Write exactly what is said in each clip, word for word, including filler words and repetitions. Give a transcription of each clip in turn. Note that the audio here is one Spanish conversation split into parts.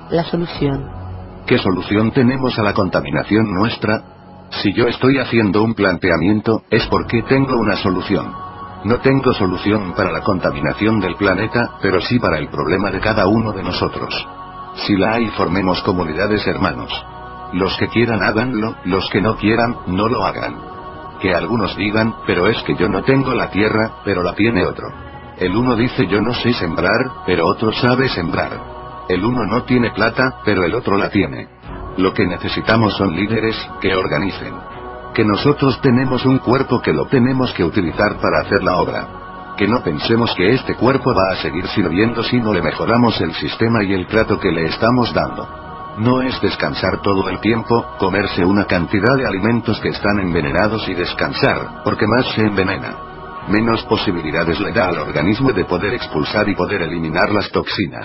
La solución. ¿Qué solución tenemos a la contaminación nuestra? Si yo estoy haciendo un planteamiento, es porque tengo una solución. No tengo solución para la contaminación del planeta, pero sí para el problema de cada uno de nosotros. Si la hay, formemos comunidades, hermanos. Los que quieran háganlo, los que no quieran, no lo hagan. Que algunos digan, pero es que yo no tengo la tierra, pero la tiene otro. El uno dice yo no sé sembrar, pero otro sabe sembrar. El uno no tiene plata, pero el otro la tiene. Lo que necesitamos son líderes, que organicen. Que nosotros tenemos un cuerpo que lo tenemos que utilizar para hacer la obra. Que no pensemos que este cuerpo va a seguir sirviendo si no le mejoramos el sistema y el trato que le estamos dando. No es descansar todo el tiempo, comerse una cantidad de alimentos que están envenenados y descansar, porque más se envenena. Menos posibilidades le da al organismo de poder expulsar y poder eliminar las toxinas.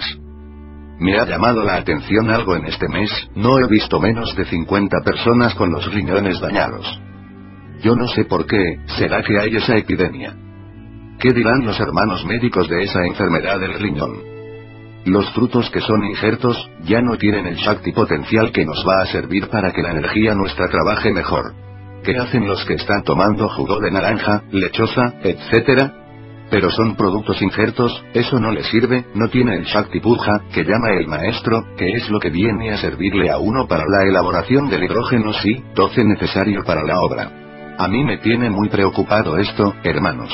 Me ha llamado la atención algo en este mes, no he visto menos de cincuenta personas con los riñones dañados. Yo no sé por qué, ¿será que hay esa epidemia? ¿Qué dirán los hermanos médicos de esa enfermedad del riñón? Los frutos que son injertos, ya no tienen el Shakti potencial que nos va a servir para que la energía nuestra trabaje mejor. ¿Qué hacen los que están tomando jugo de naranja, lechosa, etcétera? Pero son productos injertos, eso no le sirve, no tiene el Shakti Puja, que llama el maestro, que es lo que viene a servirle a uno para la elaboración del hidrógeno sí, doce necesario para la obra. A mí me tiene muy preocupado esto, hermanos.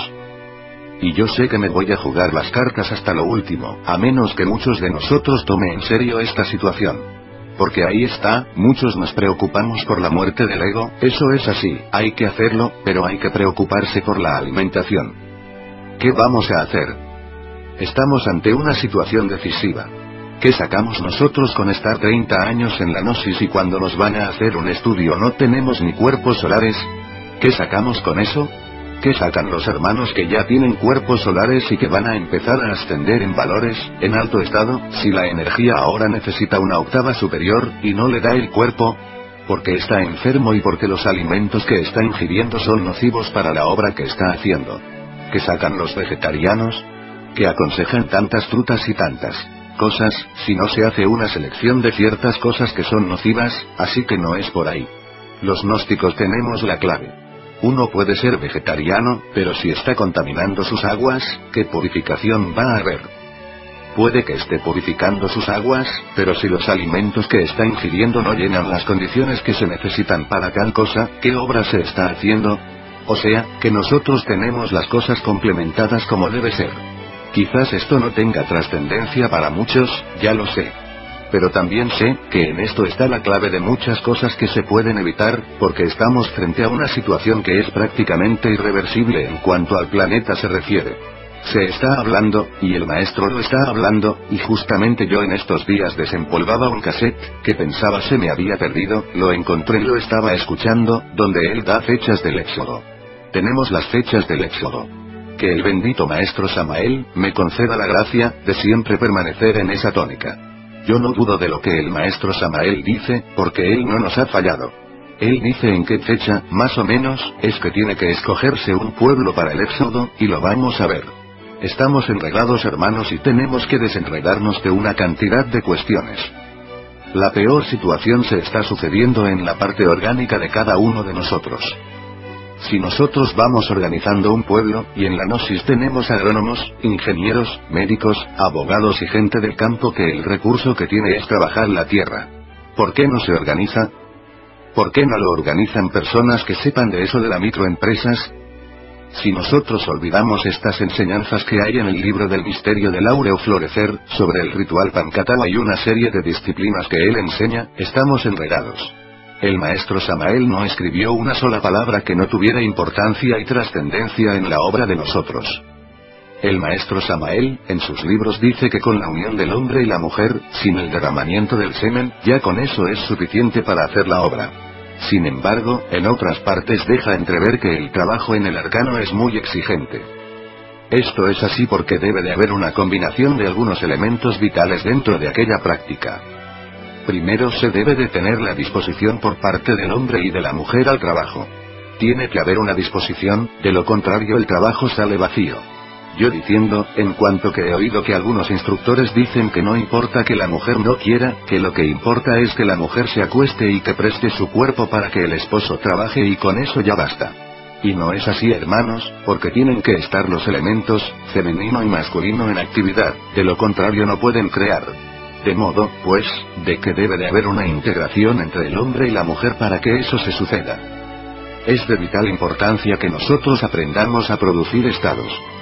Y yo sé que me voy a jugar las cartas hasta lo último, a menos que muchos de nosotros tomen en serio esta situación. Porque ahí está, muchos nos preocupamos por la muerte del ego, eso es así, hay que hacerlo, pero hay que preocuparse por la alimentación. ¿Qué vamos a hacer? Estamos ante una situación decisiva. ¿Qué sacamos nosotros con estar treinta años en la gnosis y cuando nos van a hacer un estudio no tenemos ni cuerpos solares? ¿Qué sacamos con eso? ¿Qué sacan los hermanos que ya tienen cuerpos solares y que van a empezar a ascender en valores, en alto estado, si la energía ahora necesita una octava superior, y no le da el cuerpo? Porque está enfermo y porque los alimentos que está ingiriendo son nocivos para la obra que está haciendo. ¿Qué sacan los vegetarianos? Que aconsejan tantas frutas y tantas cosas, si no se hace una selección de ciertas cosas que son nocivas, así que no es por ahí. Los gnósticos tenemos la clave. Uno puede ser vegetariano, pero si está contaminando sus aguas, ¿qué purificación va a haber? Puede que esté purificando sus aguas, pero si los alimentos que está ingiriendo no llenan las condiciones que se necesitan para tal cosa, ¿qué obra se está haciendo? O sea, que nosotros tenemos las cosas complementadas como debe ser. Quizás esto no tenga trascendencia para muchos, ya lo sé. Pero también sé, que en esto está la clave de muchas cosas que se pueden evitar, porque estamos frente a una situación que es prácticamente irreversible en cuanto al planeta se refiere. Se está hablando, y el maestro lo está hablando, y justamente yo en estos días desempolvaba un cassette, que pensaba se me había perdido, lo encontré y lo estaba escuchando, donde él da fechas del éxodo. Tenemos las fechas del éxodo. Que el bendito maestro Samael, me conceda la gracia, de siempre permanecer en esa tónica. Yo no dudo de lo que el maestro Samael dice, porque él no nos ha fallado. Él dice en qué fecha, más o menos, es que tiene que escogerse un pueblo para el éxodo, y lo vamos a ver. Estamos enredados, hermanos, y tenemos que desenredarnos de una cantidad de cuestiones. La peor situación se está sucediendo en la parte orgánica de cada uno de nosotros. Si nosotros vamos organizando un pueblo, y en la gnosis tenemos agrónomos, ingenieros, médicos, abogados y gente del campo que el recurso que tiene es trabajar la tierra. ¿Por qué no se organiza? ¿Por qué no lo organizan personas que sepan de eso de las microempresas? Si nosotros olvidamos estas enseñanzas que hay en el libro del misterio del áureo florecer, sobre el ritual Pancatala y una serie de disciplinas que él enseña, estamos enredados. El maestro Samael no escribió una sola palabra que no tuviera importancia y trascendencia en la obra de nosotros. El maestro Samael, en sus libros dice que con la unión del hombre y la mujer, sin el derramamiento del semen, ya con eso es suficiente para hacer la obra. Sin embargo, en otras partes deja entrever que el trabajo en el arcano es muy exigente. Esto es así porque debe de haber una combinación de algunos elementos vitales dentro de aquella práctica. Primero se debe de tener la disposición por parte del hombre y de la mujer al trabajo. Tiene que haber una disposición, de lo contrario el trabajo sale vacío. Yo diciendo, en cuanto que he oído que algunos instructores dicen que no importa que la mujer no quiera, que lo que importa es que la mujer se acueste y que preste su cuerpo para que el esposo trabaje y con eso ya basta. Y no es así, hermanos, porque tienen que estar los elementos, femenino y masculino en actividad, de lo contrario no pueden crear. De modo, pues, de que debe de haber una integración entre el hombre y la mujer para que eso se suceda. Es de vital importancia que nosotros aprendamos a producir estados.